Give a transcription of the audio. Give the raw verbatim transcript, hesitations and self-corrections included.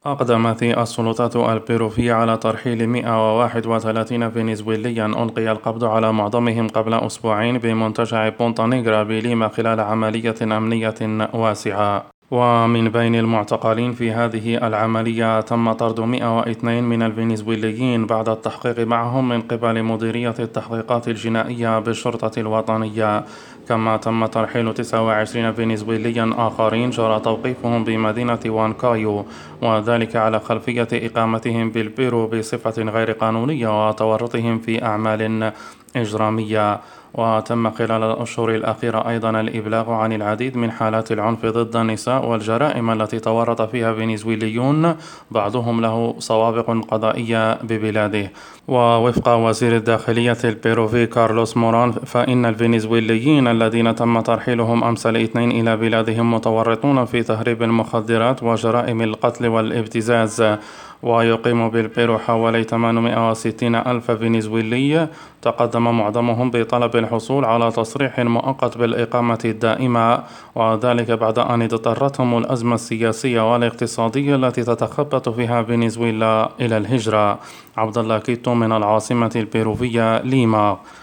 أقدمت السلطات البيروفية على ترحيل مئة وواحد وثلاثين فنزويليا ألقي القبض على معظمهم قبل أسبوعين بمنتجع بونتانيغرا بليما خلال عملية أمنية واسعة. ومن بين المعتقلين في هذه العملية تم طرد مئة واثنين من الفنزويليين بعد التحقيق معهم من قبل مديرية التحقيقات الجنائية بالشرطة الوطنية. كما تم ترحيل تسعة وعشرين فنزويليا آخرين جرى توقيفهم بمدينة وانكايو، وذلك على خلفية إقامتهم بالبيرو بصفة غير قانونية وتورطهم في أعمال إجرامية. وتم خلال الأشهر الأخيرة أيضا الإبلاغ عن العديد من حالات العنف ضد النساء والجرائم التي تورط فيها فنزويليون بعضهم له سوابق قضائية ببلاده. ووفق وزير الداخلية البيروفي كارلوس موران، فإن الفنزويليين الذين تم ترحيلهم أمس الاثنين إلى بلادهم متورطون في تهريب المخدرات وجرائم القتل والابتزاز. ويقيم بالبيرو حوالي ثمانمئة وستين ألف فنزويلي تقدم معظمهم بطلب الحصول على تصريح مؤقت بالإقامة الدائمة، وذلك بعد أن اضطرتهم الأزمة السياسية والاقتصادية التي تتخبط فيها فنزويلا إلى الهجرة. عبد الله كيتو من العاصمة البيروفية ليما.